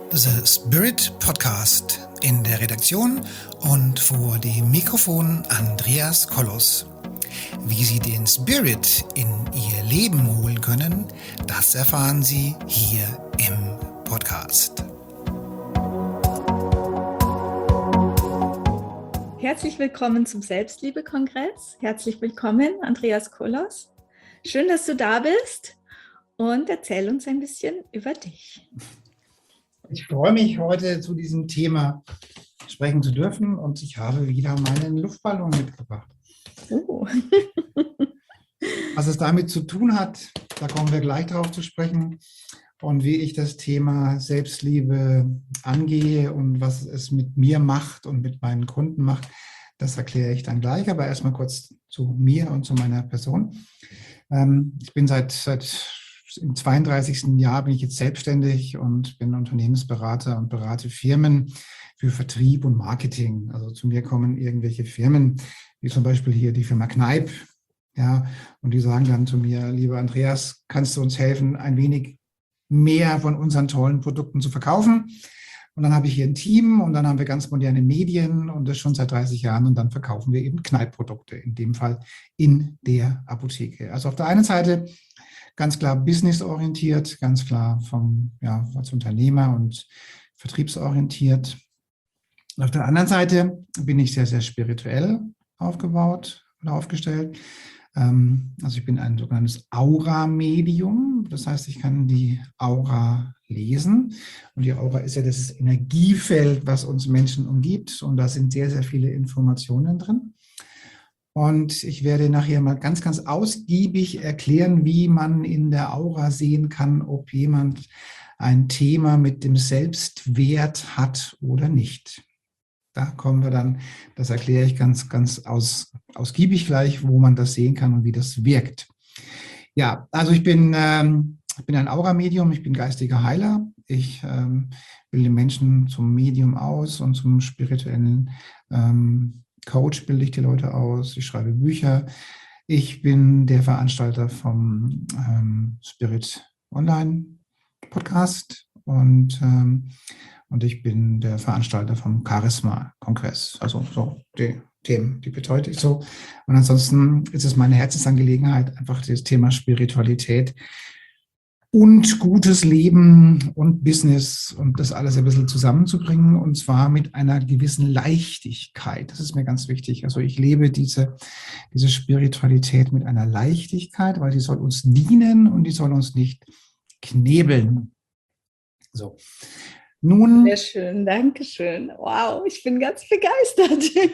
The Spirit Podcast. In der Redaktion und vor dem Mikrofon Andreas Kollos. Wie Sie den Spirit in Ihr Leben holen können, das erfahren Sie hier im Podcast. Herzlich willkommen zum Selbstliebe-Kongress. Herzlich willkommen, Andreas Kollos. Schön, dass du da bist und erzähl uns ein bisschen über dich. Ich freue mich, heute zu diesem Thema sprechen zu dürfen und ich habe wieder meinen Luftballon mitgebracht. Was es damit zu tun hat, da kommen wir gleich drauf zu sprechen. Und wie ich das Thema Selbstliebe angehe und was es mit mir macht und mit meinen Kunden macht, das erkläre ich dann gleich. Aber erstmal kurz zu mir und zu meiner Person. Ich bin im 32. Jahr bin ich jetzt selbstständig und bin Unternehmensberater und berate Firmen für Vertrieb und Marketing. Also zu mir kommen irgendwelche Firmen, wie zum Beispiel hier die Firma Kneipp, ja, und die sagen dann zu mir: Lieber Andreas, kannst du uns helfen, ein wenig mehr von unseren tollen Produkten zu verkaufen? Und dann habe ich hier ein Team und dann haben wir ganz moderne Medien und das schon seit 30 Jahren und dann verkaufen wir eben Kneipp-Produkte, in dem Fall in der Apotheke. Also auf der einen Seite ganz klar businessorientiert, ganz klar als Unternehmer und vertriebsorientiert. Auf der anderen Seite bin ich sehr, sehr spirituell aufgebaut oder aufgestellt. Also ich bin ein sogenanntes Aura-Medium. Das heißt, ich kann die Aura lesen. Und die Aura ist ja das Energiefeld, was uns Menschen umgibt. Und da sind sehr, sehr viele Informationen drin. Und ich werde nachher mal ganz, ganz ausgiebig erklären, wie man in der Aura sehen kann, ob jemand ein Thema mit dem Selbstwert hat oder nicht. Da kommen wir dann, das erkläre ich ganz, ganz ausgiebig gleich, wo man das sehen kann und wie das wirkt. Ja, also ich bin ein Aura-Medium, ich bin geistiger Heiler. Ich bilde Menschen zum Medium aus und zum spirituellen Coach bilde ich die Leute aus, ich schreibe Bücher. Ich bin der Veranstalter vom Spirit Online Podcast und ich bin der Veranstalter vom Charisma-Kongress. Also so die Themen, die betreue ich so. Und ansonsten ist es meine Herzensangelegenheit, einfach das Thema Spiritualität und gutes Leben und Business und das alles ein bisschen zusammenzubringen, und zwar mit einer gewissen Leichtigkeit. Das ist mir ganz wichtig. Also ich lebe diese Spiritualität mit einer Leichtigkeit, weil die soll uns dienen und die soll uns nicht knebeln. So. Nun, sehr schön, danke schön. Wow, ich bin ganz begeistert.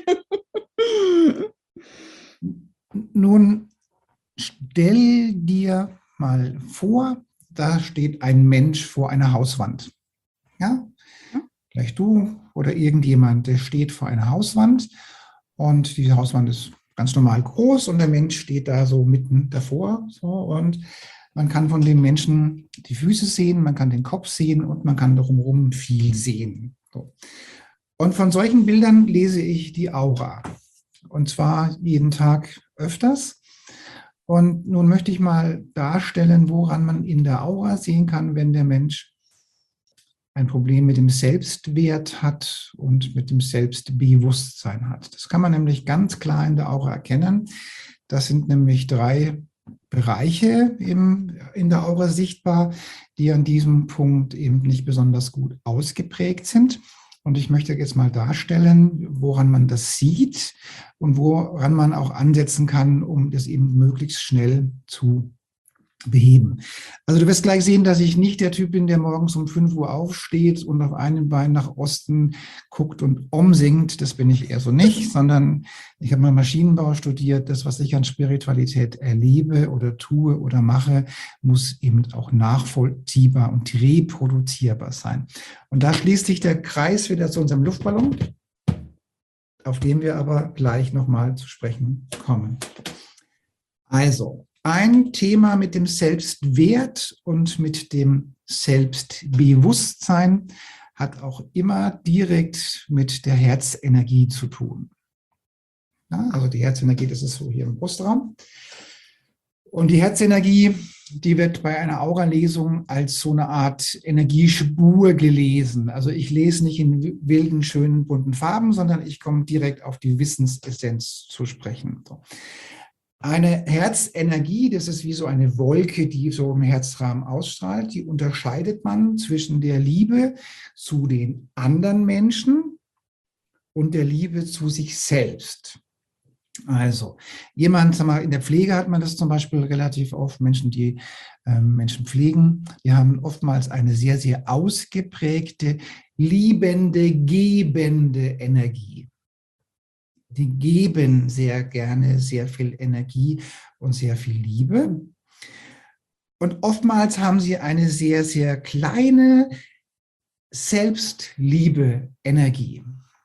Nun stell dir mal vor, da steht ein Mensch vor einer Hauswand. Ja? Vielleicht du oder irgendjemand, der steht vor einer Hauswand und diese Hauswand ist ganz normal groß und der Mensch steht da so mitten davor. So, und man kann von dem Menschen die Füße sehen, man kann den Kopf sehen und man kann drumherum viel sehen. So. Und von solchen Bildern lese ich die Aura. Und zwar jeden Tag öfters. Und nun möchte ich mal darstellen, woran man in der Aura sehen kann, wenn der Mensch ein Problem mit dem Selbstwert hat und mit dem Selbstbewusstsein hat. Das kann man nämlich ganz klar in der Aura erkennen. Das sind nämlich 3 Bereiche in der Aura sichtbar, die an diesem Punkt eben nicht besonders gut ausgeprägt sind. Und ich möchte jetzt mal darstellen, woran man das sieht und woran man auch ansetzen kann, um das eben möglichst schnell zu beheben. Also du wirst gleich sehen, dass ich nicht der Typ bin, der morgens um 5 Uhr aufsteht und auf einem Bein nach Osten guckt und singt. Das bin ich eher so nicht, sondern ich habe mal Maschinenbau studiert. Das, was ich an Spiritualität erlebe oder tue oder mache, muss eben auch nachvollziehbar und reproduzierbar sein. Und da schließt sich der Kreis wieder zu unserem Luftballon, auf den wir aber gleich nochmal zu sprechen kommen. Also, ein Thema mit dem Selbstwert und mit dem Selbstbewusstsein hat auch immer direkt mit der Herzenergie zu tun. Ja, also die Herzenergie, das ist so hier im Brustraum. Und die Herzenergie die wird bei einer Aura-Lesung als so eine Art Energiespur gelesen. Also ich lese nicht in wilden, schönen, bunten Farben, sondern ich komme direkt auf die Wissensessenz zu sprechen. So. Eine Herzenergie, das ist wie so eine Wolke, die so im Herzrahmen ausstrahlt, die unterscheidet man zwischen der Liebe zu den anderen Menschen und der Liebe zu sich selbst. Also jemand, sag mal, in der Pflege hat man das zum Beispiel relativ oft, Menschen, die Menschen pflegen, die haben oftmals eine sehr, sehr ausgeprägte, liebende, gebende Energie. Die geben sehr gerne sehr viel Energie und sehr viel Liebe. Und oftmals haben sie eine sehr, sehr kleine Selbstliebe-Energie.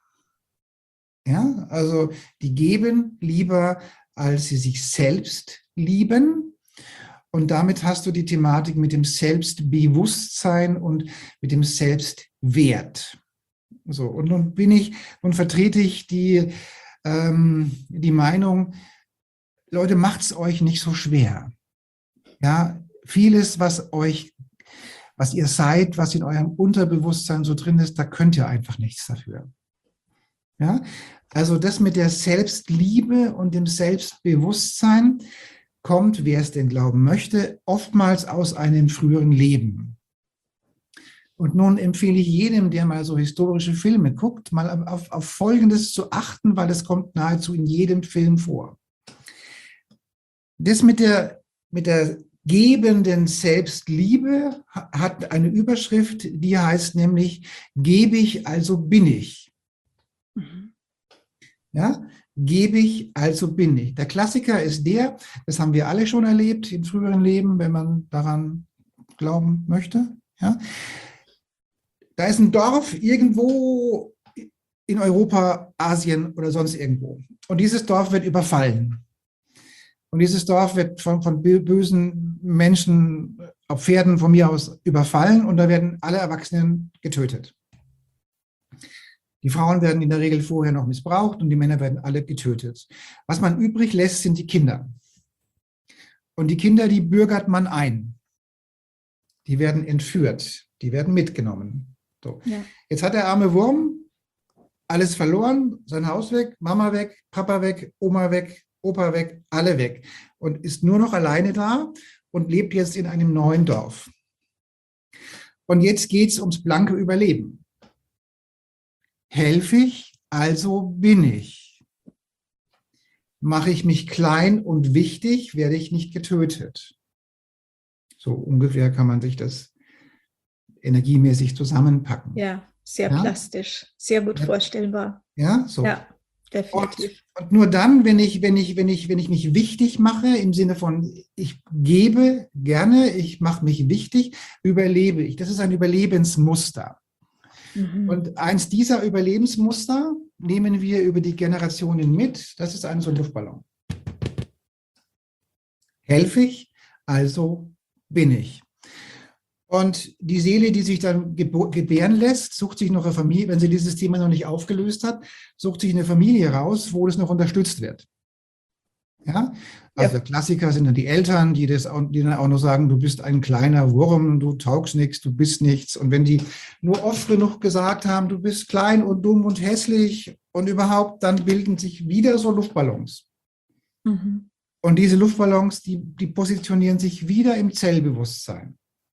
Ja, also die geben lieber, als sie sich selbst lieben. Und damit hast du die Thematik mit dem Selbstbewusstsein und mit dem Selbstwert. So, und nun vertrete ich die Meinung, Leute, macht es euch nicht so schwer. Ja, vieles, was ihr seid, was in eurem Unterbewusstsein so drin ist, da könnt ihr einfach nichts dafür. Ja, also das mit der Selbstliebe und dem Selbstbewusstsein kommt, wer es denn glauben möchte, oftmals aus einem früheren Leben. Und nun empfehle ich jedem, der mal so historische Filme guckt, mal auf Folgendes zu achten, weil es kommt nahezu in jedem Film vor. Das mit der gebenden Selbstliebe hat eine Überschrift, die heißt nämlich, gebe ich, also bin ich. Ja, gebe ich, also bin ich. Der Klassiker ist das haben wir alle schon erlebt in früheren Leben, wenn man daran glauben möchte. Ja. Da ist ein Dorf irgendwo in Europa, Asien oder sonst irgendwo. Und dieses Dorf wird überfallen. Und dieses Dorf wird von bösen Menschen auf Pferden von mir aus überfallen und da werden alle Erwachsenen getötet. Die Frauen werden in der Regel vorher noch missbraucht und die Männer werden alle getötet. Was man übrig lässt, sind die Kinder. Und die Kinder, die bürgert man ein. Die werden entführt, die werden mitgenommen. So. Ja. Jetzt hat der arme Wurm alles verloren, sein Haus weg, Mama weg, Papa weg, Oma weg, Opa weg, alle weg und ist nur noch alleine da und lebt jetzt in einem neuen Dorf. Und jetzt geht es ums blanke Überleben. Helfe ich, also bin ich. Mache ich mich klein und wichtig, werde ich nicht getötet. So ungefähr kann man sich das energiemäßig zusammenpacken. Ja, sehr plastisch, sehr gut vorstellbar. Ja, so. Ja, definitiv. Und nur dann, wenn ich mich wichtig mache, im Sinne von, ich gebe gerne, ich mache mich wichtig, überlebe ich. Das ist ein Überlebensmuster. Und eins dieser Überlebensmuster nehmen wir über die Generationen mit. Das ist so ein Luftballon. Helfe ich, also bin ich. Und die Seele, die sich dann gebären lässt, sucht sich noch eine Familie, wenn sie dieses Thema noch nicht aufgelöst hat, sucht sich eine Familie raus, wo das noch unterstützt wird. Ja? Also der Klassiker sind dann die Eltern, die dann auch noch sagen, du bist ein kleiner Wurm, du taugst nichts, du bist nichts. Und wenn die nur oft genug gesagt haben, du bist klein und dumm und hässlich und überhaupt, dann bilden sich wieder so Luftballons. Und diese Luftballons, die positionieren sich wieder im Zellbewusstsein.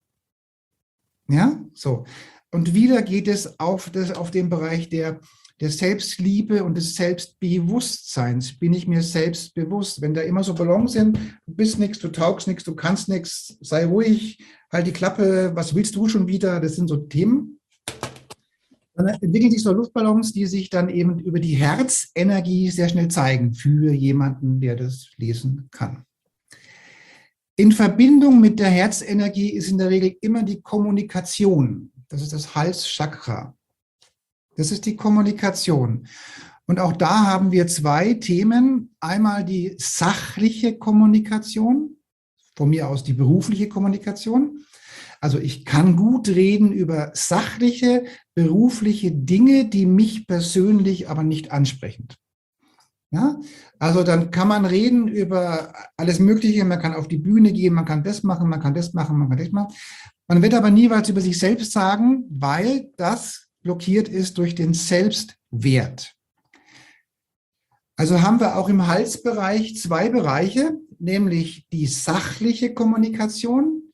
Ja, so. Und wieder geht es auf den Bereich der Selbstliebe und des Selbstbewusstseins. Bin ich mir selbst bewusst? Wenn da immer so Ballons sind, du bist nichts, du taugst nichts, du kannst nichts, sei ruhig, halt die Klappe, was willst du schon wieder? Das sind so Themen. Dann entwickeln sich so Luftballons, die sich dann eben über die Herzenergie sehr schnell zeigen für jemanden, der das lesen kann. In Verbindung mit der Herzenergie ist in der Regel immer die Kommunikation. Das ist das Halschakra. Das ist die Kommunikation. Und auch da haben wir zwei Themen. Einmal die sachliche Kommunikation, von mir aus die berufliche Kommunikation. Also ich kann gut reden über sachliche, berufliche Dinge, die mich persönlich aber nicht ansprechen. Ja, also dann kann man reden über alles Mögliche, man kann auf die Bühne gehen, man kann das machen, man kann das machen, man kann das machen. Man wird aber nie was über sich selbst sagen, weil das blockiert ist durch den Selbstwert. Also haben wir auch im Halsbereich 2 Bereiche, nämlich die sachliche Kommunikation,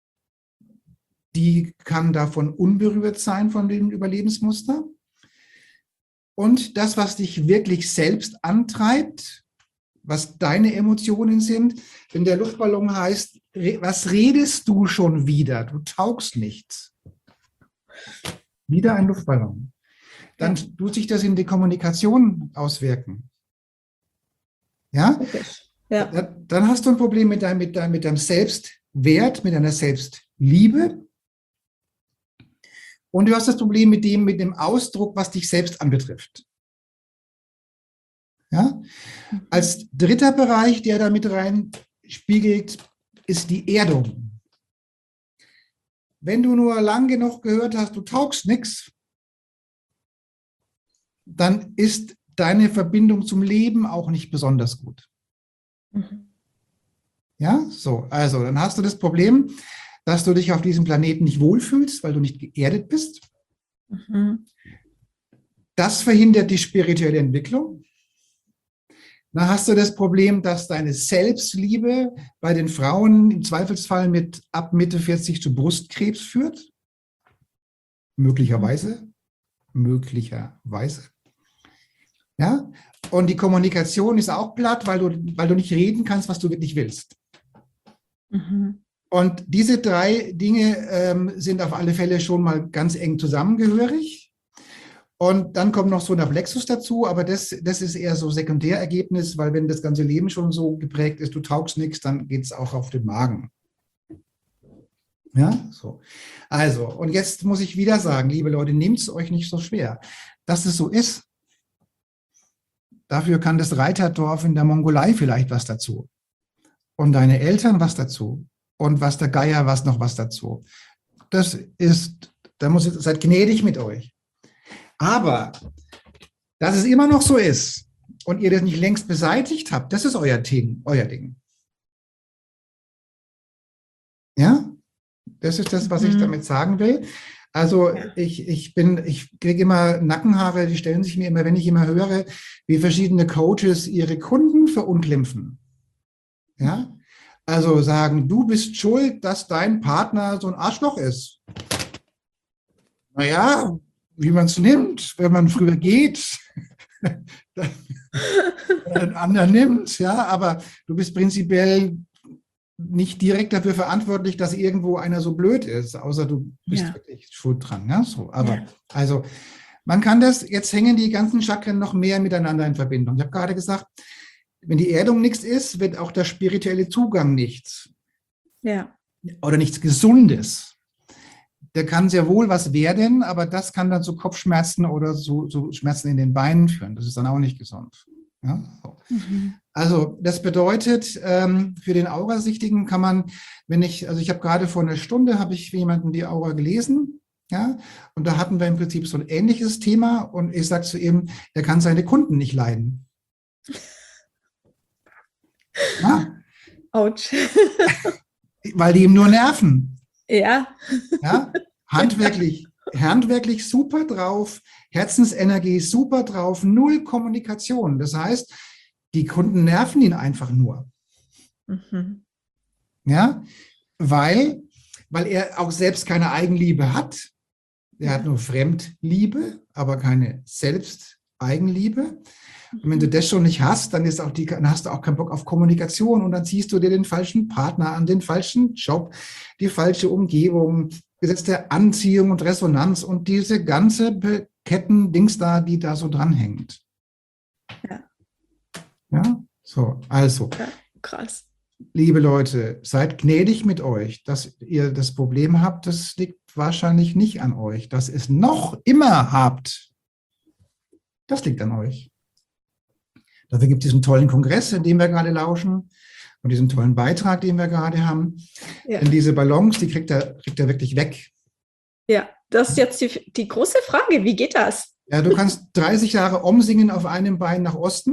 die kann davon unberührt sein von dem Überlebensmuster. Und das, was dich wirklich selbst antreibt, was deine Emotionen sind, wenn der Luftballon heißt, was redest du schon wieder? Du taugst nichts. Wieder ein Luftballon. Dann tut sich das in die Kommunikation auswirken. Ja? Ja. Dann hast du ein Problem mit deinem Selbstwert, mit deiner Selbstliebe. Und du hast das Problem mit dem Ausdruck, was dich selbst anbetrifft. Ja? Als dritter Bereich, der da mit rein spiegelt, ist die Erdung. Wenn du nur lang genug gehört hast, du taugst nichts, dann ist deine Verbindung zum Leben auch nicht besonders gut. Ja, so, also dann hast du das Problem, dass du dich auf diesem Planeten nicht wohlfühlst, weil du nicht geerdet bist. Das verhindert die spirituelle Entwicklung. Dann hast du das Problem, dass deine Selbstliebe bei den Frauen im Zweifelsfall mit ab Mitte 40 zu Brustkrebs führt. Möglicherweise. Möglicherweise. Ja? Und die Kommunikation ist auch platt, weil du nicht reden kannst, was du wirklich willst. Und diese 3 Dinge sind auf alle Fälle schon mal ganz eng zusammengehörig. Und dann kommt noch so ein Plexus dazu, aber das ist eher so Sekundärergebnis, weil wenn das ganze Leben schon so geprägt ist, du taugst nichts, dann geht es auch auf den Magen. Ja, so. Also, und jetzt muss ich wieder sagen, liebe Leute, nehmt es euch nicht so schwer, dass es so ist. Dafür kann das Reiterdorf in der Mongolei vielleicht was dazu. Und deine Eltern was dazu. Und was der Geier was noch was dazu. Seid gnädig mit euch. Aber, dass es immer noch so ist und ihr das nicht längst beseitigt habt, das ist euer Ding. Ja? Das ist das, was ich damit sagen will. Also ich kriege immer Nackenhaare, die stellen sich mir immer, wenn ich immer höre, wie verschiedene Coaches ihre Kunden verunglimpfen. Ja? Also sagen, du bist schuld, dass dein Partner so ein Arschloch ist. Naja, wie man es nimmt, wenn man früher geht, einen anderen nimmt, ja, aber du bist prinzipiell nicht direkt dafür verantwortlich, dass irgendwo einer so blöd ist, außer du bist wirklich schuld dran. Ja? So, aber also man kann das, jetzt hängen die ganzen Chakren noch mehr miteinander in Verbindung. Ich habe gerade gesagt, wenn die Erdung nichts ist, wird auch der spirituelle Zugang nichts. Ja. Oder nichts Gesundes. Der kann sehr wohl was werden, aber das kann dann zu Kopfschmerzen oder so Schmerzen in den Beinen führen. Das ist dann auch nicht gesund. Ja? So. Also das bedeutet, für den Aurasichtigen kann man, ich habe gerade vor einer Stunde, habe ich für jemanden die Aura gelesen, ja, und da hatten wir im Prinzip so ein ähnliches Thema und ich sage zu ihm, er kann seine Kunden nicht leiden. Ja. Autsch. Weil die ihm nur nerven. Ja. Handwerklich super drauf, Herzensenergie super drauf, 0 Kommunikation. Das heißt, die Kunden nerven ihn einfach nur. Ja, weil er auch selbst keine Eigenliebe hat. Er hat nur Fremdliebe, aber keine Selbsteigenliebe. Und wenn du das schon nicht hast, dann hast du auch keinen Bock auf Kommunikation und dann ziehst du dir den falschen Partner an, den falschen Job, die falsche Umgebung, Gesetz der Anziehung und Resonanz und diese ganze Ketten-Dings da, die da so dranhängt. Ja, so, also. Ja, krass. Liebe Leute, seid gnädig mit euch, dass ihr das Problem habt, das liegt wahrscheinlich nicht an euch. Dass ihr es noch immer habt, das liegt an euch. Dafür gibt es diesen tollen Kongress, in dem wir gerade lauschen und diesen tollen Beitrag, den wir gerade haben. Ja. Denn diese Ballons, die kriegt er wirklich weg. Ja, das ist jetzt die große Frage. Wie geht das? Ja, du kannst 30 Jahre Om singen auf einem Bein nach Osten.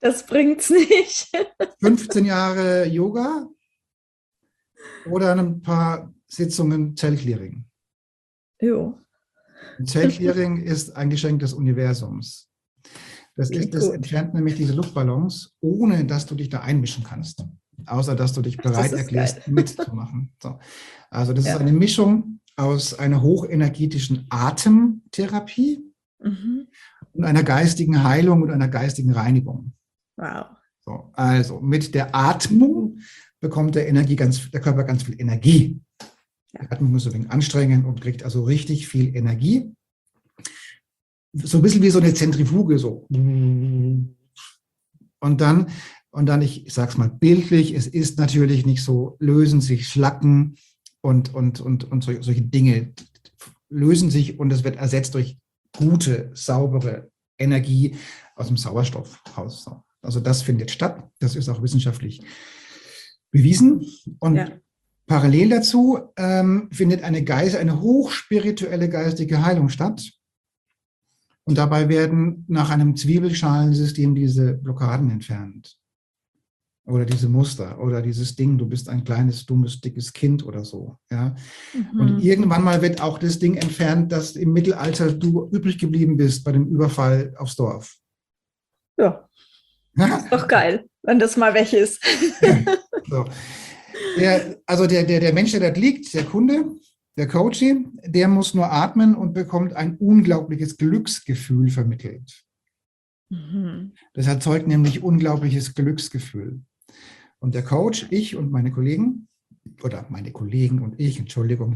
Das bringt's nicht. 15 Jahre Yoga oder ein paar Sitzungen Zellclearing. Jo. Zellclearing ist ein Geschenk des Universums. Das Gut. entfernt nämlich diese Luftballons, ohne dass du dich da einmischen kannst. Außer dass du dich bereit erklärst, mitzumachen. So. Also das ist eine Mischung aus einer hochenergetischen Atemtherapie und einer geistigen Heilung und einer geistigen Reinigung. Wow. So, also mit der Atmung bekommt der Körper ganz viel Energie. Die Atmung muss ein wenig anstrengen und kriegt also richtig viel Energie. So ein bisschen wie so eine Zentrifuge, so. Und dann, ich sage es mal bildlich, es ist natürlich nicht so, lösen sich Schlacken und solche Dinge lösen sich und es wird ersetzt durch gute, saubere Energie aus dem Sauerstoff raus. Also das findet statt, das ist auch wissenschaftlich bewiesen. Und parallel dazu findet eine hochspirituelle geistige Heilung statt. Und dabei werden nach einem Zwiebelschalensystem diese Blockaden entfernt. Oder diese Muster oder dieses Ding, du bist ein kleines, dummes, dickes Kind oder so. Ja? Und irgendwann mal wird auch das Ding entfernt, dass im Mittelalter du übrig geblieben bist bei dem Überfall aufs Dorf. Ja, ist doch geil, wenn das mal weg ist. So. Der Mensch, der dort liegt, der Kunde, der Coachee, der muss nur atmen und bekommt ein unglaubliches Glücksgefühl vermittelt. Das erzeugt nämlich unglaubliches Glücksgefühl. Und der Coach, ich und meine Kollegen, oder meine Kollegen und ich, Entschuldigung,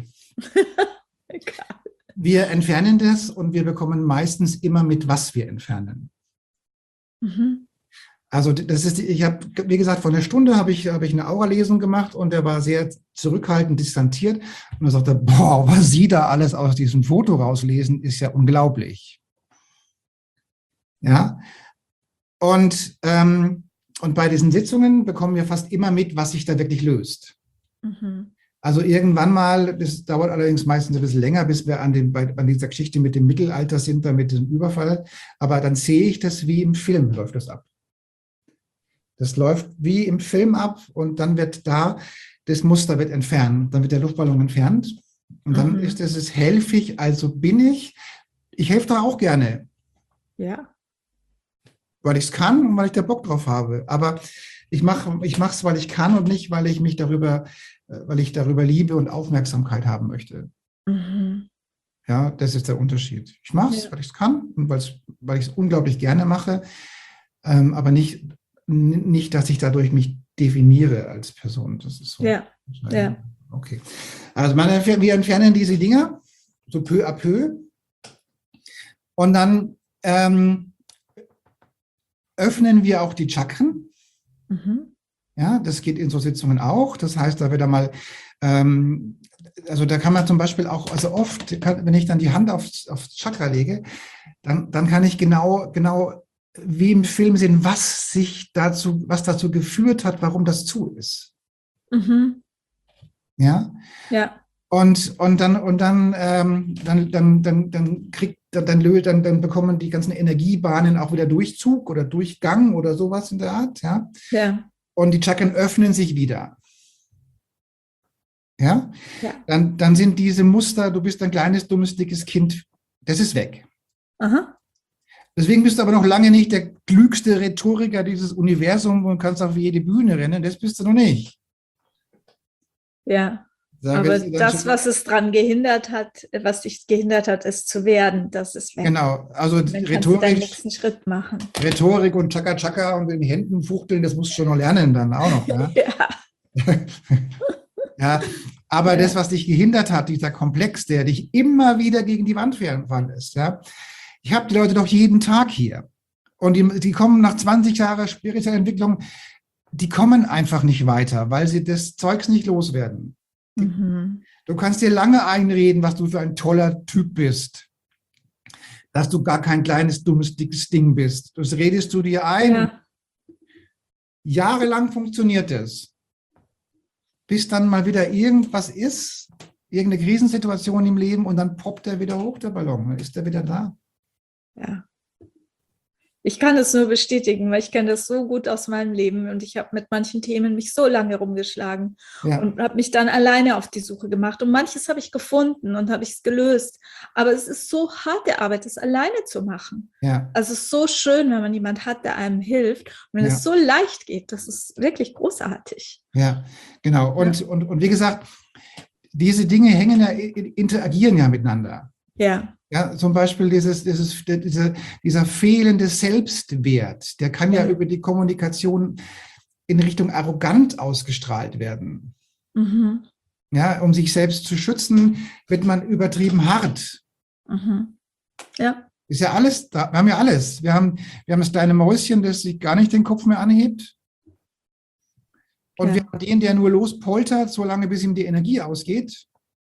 wir entfernen das und wir bekommen meistens immer mit, was wir entfernen. Also das ist, ich habe, wie gesagt, vor einer Stunde habe ich eine Aura-Lesung gemacht und der war sehr zurückhaltend, distanziert und er sagte, boah, was Sie da alles aus diesem Foto rauslesen, ist ja unglaublich. Ja, und bei diesen Sitzungen bekommen wir fast immer mit, was sich da wirklich löst. Also irgendwann mal, das dauert allerdings meistens ein bisschen länger, bis wir an dieser Geschichte mit dem Mittelalter sind, da mit diesem Überfall, aber dann sehe ich das wie im Film, läuft das ab. Das läuft wie im Film ab und dann wird das Muster wird entfernt, dann wird der Luftballon entfernt und dann ist es helfe ich, also bin ich helfe da auch gerne. Ja. Weil ich es kann und weil ich da Bock drauf habe. Aber ich mache es, weil ich kann und nicht, weil ich darüber Liebe und Aufmerksamkeit haben möchte. Ja, das ist der Unterschied. Ich mache es, weil ich es kann und weil ich es unglaublich gerne mache, aber nicht, dass ich dadurch mich definiere als Person. Das ist so. Ja. Okay. Also wir entfernen diese Dinger so peu à peu und dann öffnen wir auch die Chakren. Ja, das geht in so Sitzungen auch. Das heißt, da wird einmal, also da kann man zum Beispiel auch, also oft, wenn ich dann die Hand aufs Chakra lege, dann kann ich genau wie im Film sehen, was dazu geführt hat, warum das zu ist. Ja. Ja. Und dann bekommen die ganzen Energiebahnen auch wieder Durchzug oder Durchgang oder sowas in der Art, ja. Ja. Und die Chakren öffnen sich wieder. Ja. Dann sind diese Muster, du bist ein kleines, dummes, dickes Kind, das ist weg. Deswegen bist du aber noch lange nicht der klügste Rhetoriker dieses Universums und kannst auf jede Bühne rennen, das bist du noch nicht. Ja. Aber das, was es dran gehindert hat, was dich gehindert hat, es zu werden, das ist weg. Genau, also dann kannst du deinen nächsten Schritt machen. Rhetorik und Chaka-Chaka und in den Händen fuchteln, das musst du schon noch lernen dann auch noch. Ja, ja, aber das, was dich gehindert hat, dieser Komplex, der dich immer wieder gegen die Wand fahren lässt. Ja? Ich habe die Leute doch jeden Tag hier und die kommen nach 20 Jahren spiritueller Entwicklung, die kommen einfach nicht weiter, weil sie das Zeugs nicht loswerden. Du kannst dir lange einreden, was du für ein toller Typ bist. Dass du gar kein kleines, dummes, dickes Ding bist. Das redest du dir ein. Ja. Jahrelang funktioniert es. Bis dann mal wieder irgendwas ist, irgendeine Krisensituation im Leben und dann poppt er wieder hoch, der Ballon. Dann ist er wieder da. Ja. Ich kann es nur bestätigen, weil ich kenne das so gut aus meinem Leben und ich habe mit manchen Themen mich so lange rumgeschlagen Ja, und habe mich dann alleine auf die Suche gemacht. Und manches habe ich gefunden und habe ich es gelöst. Aber es ist so harte Arbeit, das alleine zu machen. ja, Also es ist so schön, wenn man jemanden hat, der einem hilft. Und wenn ja, es so leicht geht, das ist wirklich großartig. ja, genau. Ja, Und wie gesagt, diese Dinge hängen ja, interagieren ja miteinander. ja, Ja, zum Beispiel dieser fehlende Selbstwert, der kann ja ja. über die Kommunikation in Richtung arrogant ausgestrahlt werden. Mhm. Ja, um sich selbst zu schützen, wird man übertrieben hart. Mhm. Ja, Ist ja alles, wir haben ja alles. Wir haben das kleine Mäuschen, das sich gar nicht den Kopf mehr anhebt. Und wir ja, haben den, der nur lospoltert, solange bis ihm die Energie ausgeht.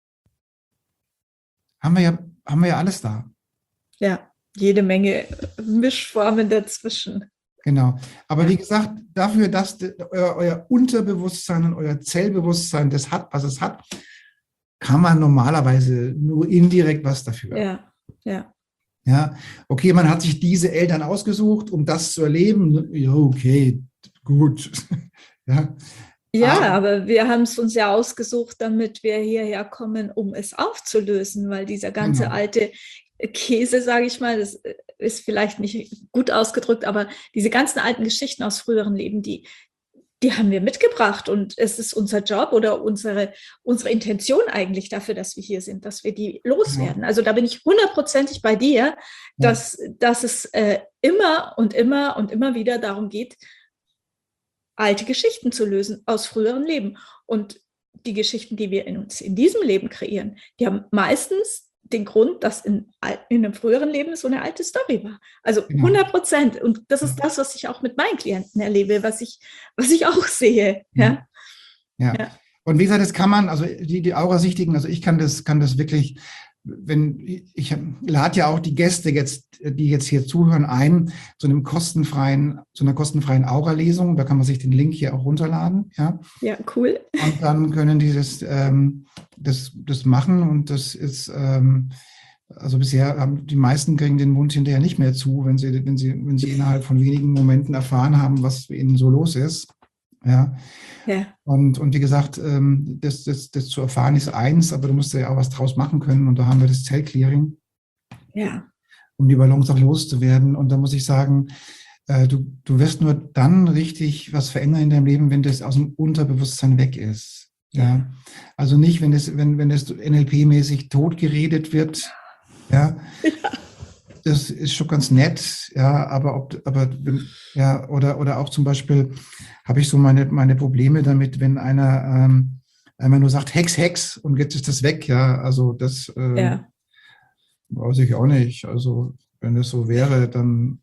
Haben wir ja alles da. ja. Jede Menge Mischformen dazwischen. Genau. Aber Ja. wie gesagt, dafür, dass euer Unterbewusstsein und euer Zellbewusstsein das hat, was es hat, kann man normalerweise nur indirekt was dafür. Ja, ja. Ja, okay, man hat sich diese Eltern ausgesucht, um das zu erleben. Ja, okay, gut. Ja, Ja, aber wir haben es uns ja ausgesucht, damit wir hierher kommen, um es aufzulösen, weil dieser ganze genau. alte Käse, sage ich mal, das ist vielleicht nicht gut ausgedrückt, aber diese ganzen alten Geschichten aus früheren Leben, die haben wir mitgebracht und es ist unser Job oder unsere Intention eigentlich dafür, dass wir hier sind, dass wir die loswerden. Genau. Also da bin ich 100%ig bei dir, Ja, dass es immer und immer und immer wieder darum geht, alte Geschichten zu lösen aus früheren Leben. Und die Geschichten, die wir uns in diesem Leben kreieren, die haben meistens den Grund, dass in einem früheren Leben so eine alte Story war. Also genau. 100%. Und das ist das, was ich auch mit meinen Klienten erlebe, was ich auch sehe. Ja? Ja. Ja. Und wie gesagt, das kann man, also die Aurasichtigen, also ich kann das wirklich, wenn ich lade ja auch die Gäste jetzt, die jetzt hier zuhören, ein zu einer kostenfreien Aura-Lesung. Da kann man sich den Link hier auch runterladen. Ja, Ja, cool. und dann können die das machen. Und das ist, also bisher haben die meisten kriegen den Mund hinterher nicht mehr zu, wenn sie innerhalb von wenigen Momenten erfahren haben, was ihnen so los ist. Ja. Ja. Und wie gesagt, das zu erfahren ist eins, aber du musst ja auch was draus machen können. Und da haben wir das Zellclearing, Ja. um die Ballons auch loszuwerden. Und da muss ich sagen, du wirst nur dann richtig was verändern in deinem Leben, wenn das aus dem Unterbewusstsein weg ist. Ja. Also nicht, wenn das NLP-mäßig totgeredet wird. Ja. Das ist schon ganz nett, ja, aber ja, oder auch zum Beispiel habe ich so meine Probleme damit, wenn einer einmal nur sagt, Hex, Hex und jetzt ist das weg, ja, also das Ja. weiß ich auch nicht, also wenn das so wäre, dann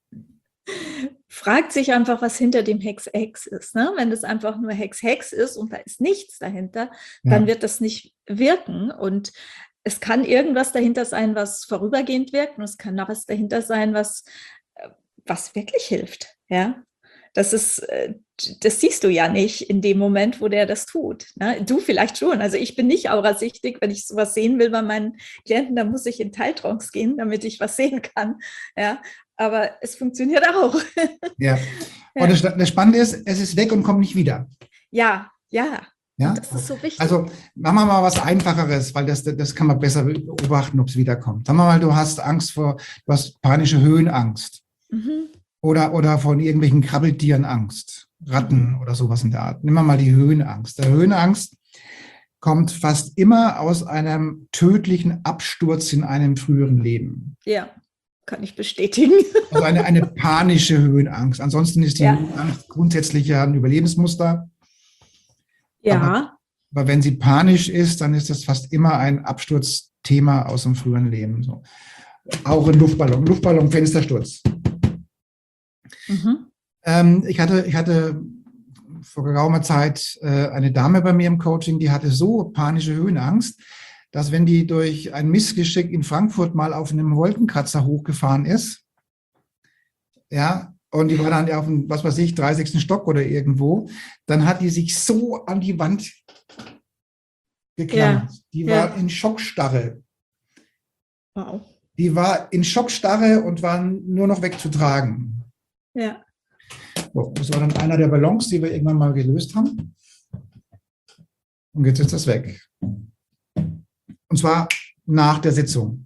Fragt sich einfach, was hinter dem Hex Hex ist. Ne? Wenn das einfach nur Hex Hex ist und da ist nichts dahinter, dann ja, wird das nicht wirken. Und es kann irgendwas dahinter sein, was vorübergehend wirkt, und es kann noch was dahinter sein, was wirklich hilft. Ja? Das siehst du ja nicht in dem Moment, wo der das tut. Ne? Du vielleicht schon. Also ich bin nicht aurasichtig. Wenn ich sowas sehen will bei meinen Klienten, dann muss ich in Teiltrance gehen, damit ich was sehen kann. Ja? Aber es funktioniert auch. ja. Ja. Und das Spannende ist, es ist weg und kommt nicht wieder. Ja, ja. Ja? Und das ist so wichtig. Also machen wir mal was Einfacheres, weil das kann man besser beobachten, ob es wiederkommt. Sagen wir mal, du hast panische Höhenangst. Mhm. Oder von irgendwelchen Krabbeltieren Angst, Ratten oder sowas in der Art. Nehmen wir mal die Höhenangst. Der Höhenangst kommt fast immer aus einem tödlichen Absturz in einem früheren Leben. Ja, kann ich bestätigen. Also eine panische Höhenangst. Ansonsten ist die Ja. Höhenangst grundsätzlich ja ein Überlebensmuster. Ja. Aber wenn sie panisch ist, dann ist das fast immer ein Absturzthema aus dem früheren Leben. So. Auch ein Luftballon, Fenstersturz. Mhm. Ich hatte vor geraumer Zeit eine Dame bei mir im Coaching, die hatte so panische Höhenangst, dass wenn die durch ein Missgeschick in Frankfurt mal auf einem Wolkenkratzer hochgefahren ist, ja, und die war dann auf dem, was weiß ich, 30. Stock oder irgendwo, dann hat die sich so an die Wand geklammert. Ja. Die Ja. war in Schockstarre. Wow. die war in Schockstarre und war nur noch wegzutragen. Ja. So, das war dann einer der Ballons, die wir irgendwann mal gelöst haben. Und jetzt ist das weg. Und zwar nach der Sitzung.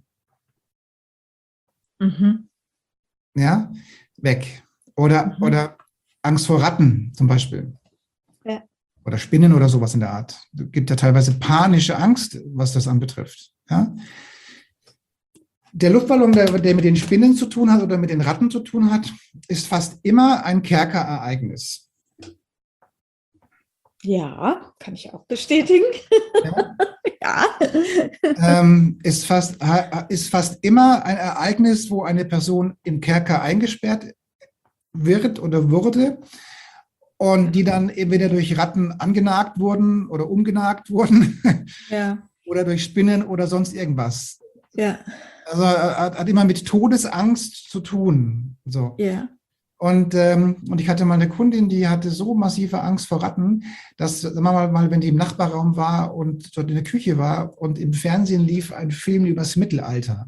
Mhm. Ja, weg. Oder Angst vor Ratten zum Beispiel. Ja. Oder Spinnen oder sowas in der Art. Es gibt ja teilweise panische Angst, was das anbetrifft. Ja? Der Luftballon, der mit den Spinnen zu tun hat oder mit den Ratten zu tun hat, ist fast immer ein Kerkerereignis. Ja, kann ich auch bestätigen. Ja? Ja. Ist fast immer ein Ereignis, wo eine Person im Kerker eingesperrt wird oder wurde und die dann entweder durch Ratten angenagt wurden oder umgenagt wurden Ja. oder durch Spinnen oder sonst irgendwas. Ja. Also hat immer mit Todesangst zu tun. So. Ja. Und ich hatte mal eine Kundin, die hatte so massive Angst vor Ratten, dass, sagen wir mal, wenn die im Nachbarraum war und dort in der Küche war und im Fernsehen lief ein Film über das Mittelalter,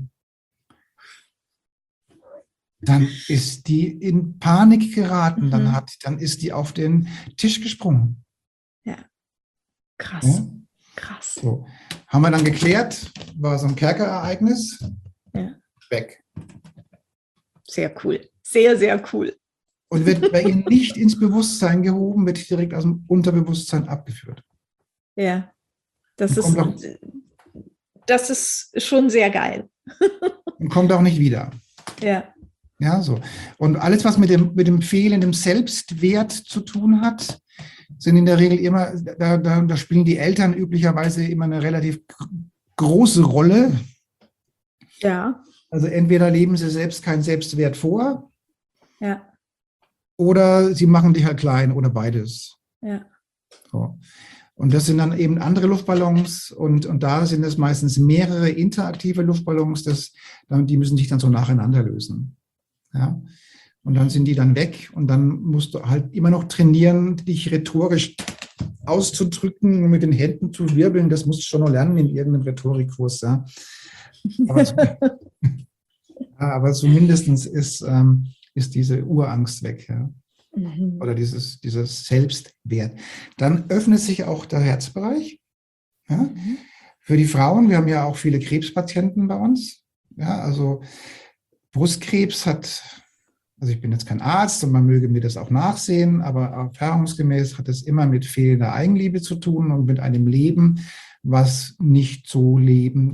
dann ist die in Panik geraten, dann ist die auf den Tisch gesprungen. Ja. Krass. Ja? Krass. So. Haben wir dann geklärt, war so ein Kerkerereignis, Ja. weg. Sehr cool. Sehr, sehr cool. Und wird bei Ihnen nicht ins Bewusstsein gehoben, wird direkt aus dem Unterbewusstsein abgeführt. Ja. Das Und ist schon sehr geil. und kommt auch nicht wieder. Ja. Ja, so. Und alles, was mit dem fehlenden Selbstwert zu tun hat, sind in der Regel immer, da spielen die Eltern üblicherweise immer eine relativ große Rolle. Ja. Also entweder leben sie selbst keinen Selbstwert vor, Ja. oder sie machen dich halt klein oder beides. Ja. So. Und das sind dann eben andere Luftballons und da sind es meistens mehrere interaktive Luftballons, die müssen sich dann so nacheinander lösen. Ja? Und dann sind die dann weg und dann musst du halt immer noch trainieren, dich rhetorisch auszudrücken, mit den Händen zu wirbeln. Das musst du schon noch lernen in irgendeinem Rhetorikkurs. Ja? Aber zumindest ist diese Urangst weg. Ja? Oder dieses Selbstwert. Dann öffnet sich auch der Herzbereich. Ja? Für die Frauen, wir haben ja auch viele Krebspatienten bei uns. Ja, also Brustkrebs also ich bin jetzt kein Arzt und man möge mir das auch nachsehen, aber erfahrungsgemäß hat es immer mit fehlender Eigenliebe zu tun und mit einem Leben, was nicht so leben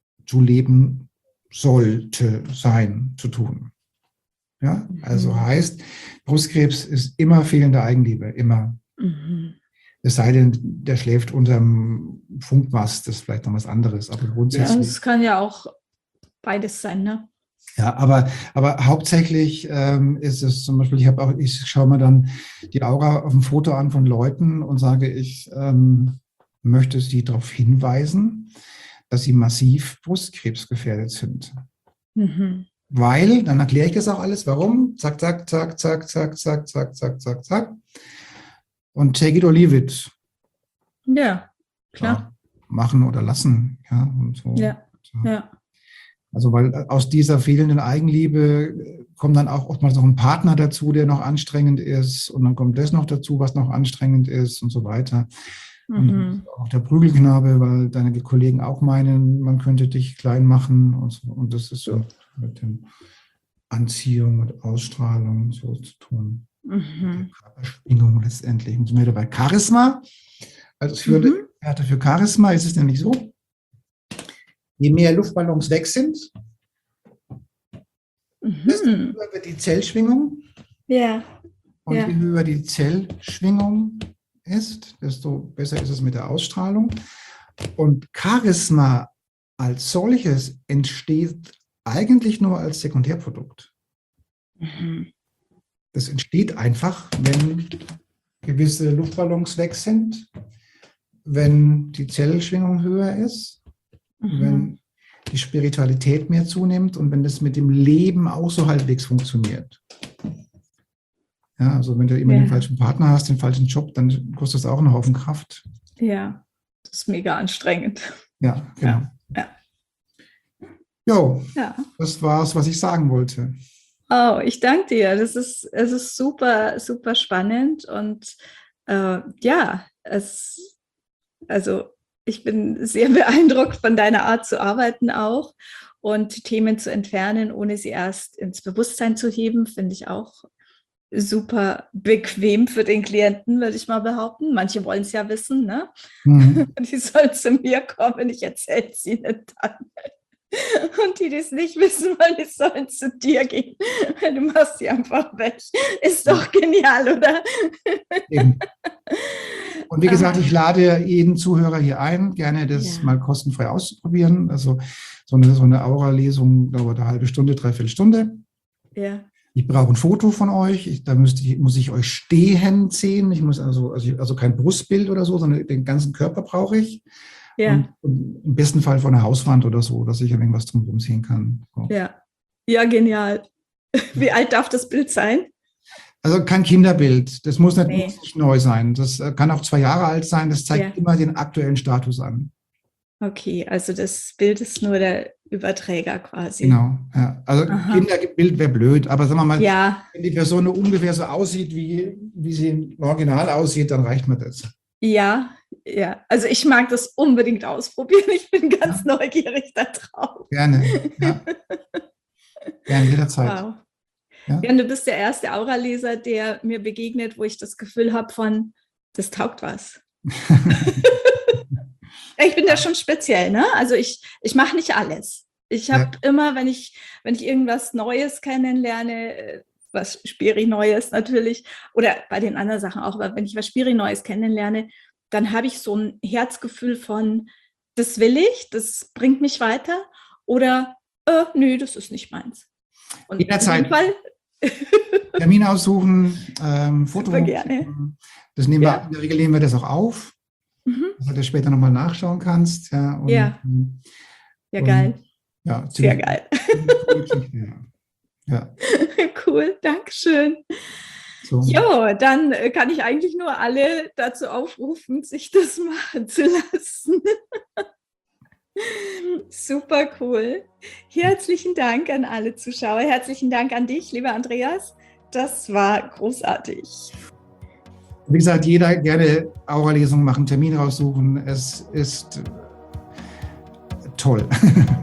sollte sein, zu tun. Ja, also heißt, Brustkrebs ist immer fehlende Eigenliebe, immer. Es sei denn, der schläft unterm Funkmast, das ist vielleicht noch was anderes, aber grundsätzlich. Ja, es kann ja auch beides sein, ne? Ja, aber hauptsächlich ist es zum Beispiel, ich schaue mir dann die Aura auf dem Foto an von Leuten und sage, ich möchte sie darauf hinweisen, dass sie massiv brustkrebsgefährdet sind. Weil, dann erkläre ich das auch alles, warum, zack, zack, zack, zack, zack, zack, zack, zack, zack, zack. Und take it or leave it. Ja, klar. Ja, machen oder lassen. Ja, und so. Ja, ja. Also weil aus dieser fehlenden Eigenliebe kommt dann auch oftmals noch ein Partner dazu, der noch anstrengend ist. Und dann kommt das noch dazu, was noch anstrengend ist und so weiter. Und auch der Prügelknabe, weil deine Kollegen auch meinen, man könnte dich klein machen. Und so. Und das ist so mit dem Anziehung und Ausstrahlung so zu tun. Mit der Körperschwingung letztendlich. Und so weiter. Bei Charisma, also für Charisma ist es nämlich so, je mehr Luftballons weg sind, desto höher wird die Zellschwingung. Ja. Und je höher die Zellschwingung ist, desto besser ist es mit der Ausstrahlung. Und Charisma als solches entsteht eigentlich nur als Sekundärprodukt. Das entsteht einfach, wenn gewisse Luftballons weg sind, wenn die Zellschwingung höher ist, wenn die Spiritualität mehr zunimmt und wenn das mit dem Leben auch so halbwegs funktioniert. Ja, also wenn du immer den falschen Partner hast, den falschen Job, dann kostet das auch einen Haufen Kraft. Ja, das ist mega anstrengend. Ja, genau. Ja. Jo, Ja. das war's, was ich sagen wollte. Oh, ich danke dir. Es ist super, super spannend und ja, also ich bin sehr beeindruckt von deiner Art zu arbeiten auch und Themen zu entfernen, ohne sie erst ins Bewusstsein zu heben, finde ich auch super bequem für den Klienten, würde ich mal behaupten. Manche wollen es ja wissen, ne? Mhm. Die sollen zu mir kommen, ich erzähle es ihnen dann. Und die es nicht wissen wollen, die sollen zu dir gehen. Du machst sie einfach weg. Ist doch genial, oder? Eben. Und wie gesagt, ich lade jeden Zuhörer hier ein, gerne das Ja. mal kostenfrei auszuprobieren. Also so eine Aura-Lesung dauert eine halbe Stunde, dreiviertel Stunde. Ja. Ich brauche ein Foto von euch. Da muss ich euch stehen sehen. Ich muss also kein Brustbild oder so, sondern den ganzen Körper brauche ich. Ja. Und im besten Fall von der Hauswand oder so, dass ich irgendwas drumherum sehen kann. So. Ja. Ja, genial. Wie alt darf das Bild sein? Also kein Kinderbild. Das muss Nee. nicht neu sein. Das kann auch 2 Jahre alt sein. Das zeigt immer den aktuellen Status an. Okay, also das Bild ist nur der Überträger quasi. Genau. Ja. Also Kinderbild wäre blöd, aber sagen wir mal, wenn die Person nur ungefähr so aussieht, wie sie im Original aussieht, dann reicht mir das. Ja. Also ich mag das unbedingt ausprobieren. Ich bin ganz neugierig da drauf. Gerne. Ja. Gerne, jederzeit. Wow. Ja? Ja, du bist der erste Aura-Leser, der mir begegnet, wo ich das Gefühl habe von, das taugt was. Ich bin da schon speziell, ne? Also ich mache nicht alles. Ich habe immer, wenn ich irgendwas Neues kennenlerne, was Spiri-Neues natürlich, oder bei den anderen Sachen auch, aber wenn ich was Spiri-Neues kennenlerne, dann habe ich so ein Herzgefühl von, das will ich, das bringt mich weiter, oder nö, das ist nicht meins. Und jederzeit. in dem Fall Termin aussuchen, Foto. Super gerne. Das nehmen wir, in der Regel nehmen wir das auch auf, dass du später nochmal nachschauen kannst. Ja, und, geil. Ja, sehr geil. Ja. Cool, Dankeschön. So. Jo, dann kann ich eigentlich nur alle dazu aufrufen, sich das machen zu lassen. Super cool. Herzlichen Dank an alle Zuschauer. Herzlichen Dank an dich, lieber Andreas. Das war großartig. Wie gesagt, jeder gerne Aura-Lesungen machen, Termin raussuchen. Es ist toll.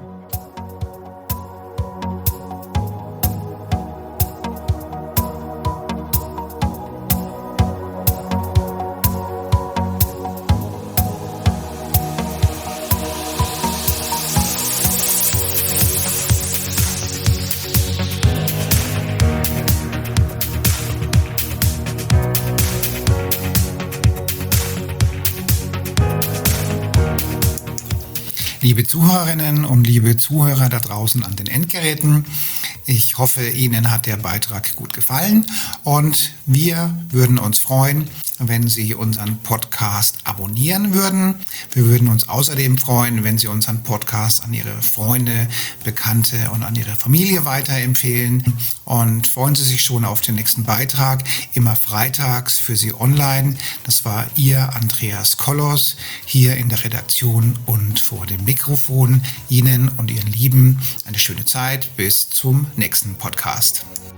Liebe Zuhörerinnen und liebe Zuhörer da draußen an den Endgeräten, ich hoffe, Ihnen hat der Beitrag gut gefallen und wir würden uns freuen, wenn Sie unseren Podcast abonnieren würden. Wir würden uns außerdem freuen, wenn Sie unseren Podcast an Ihre Freunde, Bekannte und an Ihre Familie weiterempfehlen. Und freuen Sie sich schon auf den nächsten Beitrag, immer freitags für Sie online. Das war Ihr Andreas Kollos hier in der Redaktion und vor dem Mikrofon. Ihnen und Ihren Lieben eine schöne Zeit. Bis zum nächsten Podcast.